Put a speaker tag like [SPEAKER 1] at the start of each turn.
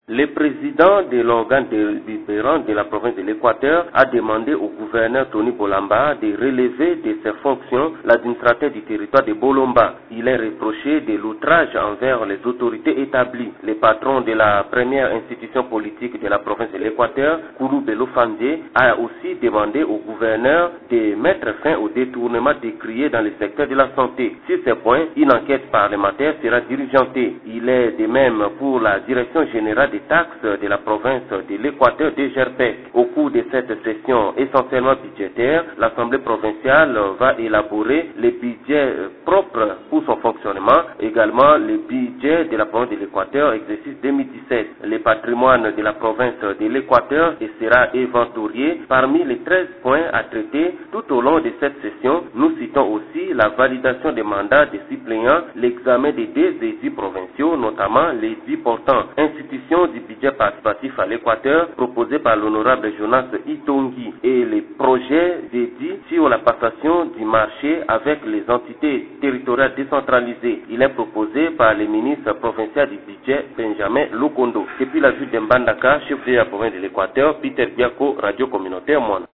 [SPEAKER 1] Le président de l'organe délibérant de la province de l'Équateur a demandé au gouverneur Tony Bolamba de relever de ses fonctions l'administrateur du territoire de Bolomba. Il est reproché de l'outrage envers les autorités établies. Le patron de la première institution politique de la province de l'Équateur, Koulou Bello Fandé, a aussi demandé au gouverneur de mettre fin au détournement décrié dans le secteur de la santé. Sur ces points, une enquête parlementaire sera diligentée. Il est de même pour la direction générale des taxes de la province de l'Équateur de Gerpec. Au cours de cette session essentiellement budgétaire, l'Assemblée provinciale va élaborer les budgets propres pour son fonctionnement, également le budget de la province de l'Équateur, exercice 2017. Le patrimoine de la province de l'Équateur sera inventorié. Parmi les 13 points à traiter tout au long de cette session, nous citons aussi la validation des mandats des suppléants, l'examen des deux édits provinciaux, notamment l'édit portant institution du budget participatif à l'Équateur proposé par l'honorable Jonas Itongi et les projets d'édit sur la passation du marché avec les entités territoriales décentralisées. Il est proposé par le ministre provincial du budget Benjamin Lokondo. Depuis la ville de Mbandaka, chef de la province de l'Équateur, Peter Biako, Radio Communautaire Moine.